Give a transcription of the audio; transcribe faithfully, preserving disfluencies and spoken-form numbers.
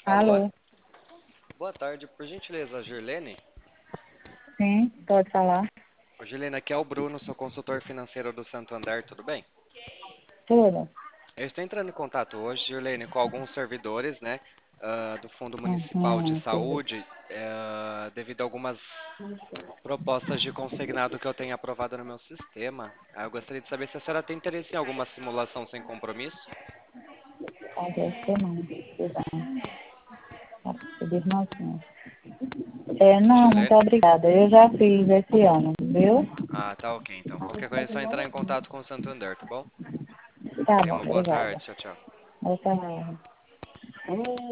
Alô? Alô? Boa tarde, por gentileza, Girlene? Sim, pode falar. Ô, Girlene, aqui é o Bruno, sou consultor financeiro do Santander, tudo bem? Tudo? Eu estou entrando em contato hoje, Girlene, com alguns servidores, né, ah, do Fundo Municipal de Uhum, tudo. Saúde, eh, devido a algumas propostas de consignado que eu tenho aprovado no meu sistema. Ah, eu gostaria de saber se a senhora tem interesse em alguma simulação sem compromisso. Parece não. Perdão. Pedir notinha. É, não, muito Girlene? obrigada. Eu já fiz esse ano, viu? Ah, tá ok, então. Qualquer coisa é só entrar em contato com o Santander, tá bom? Tá Tenha bom, uma boa obrigada. tarde, tchau, tchau. Essa é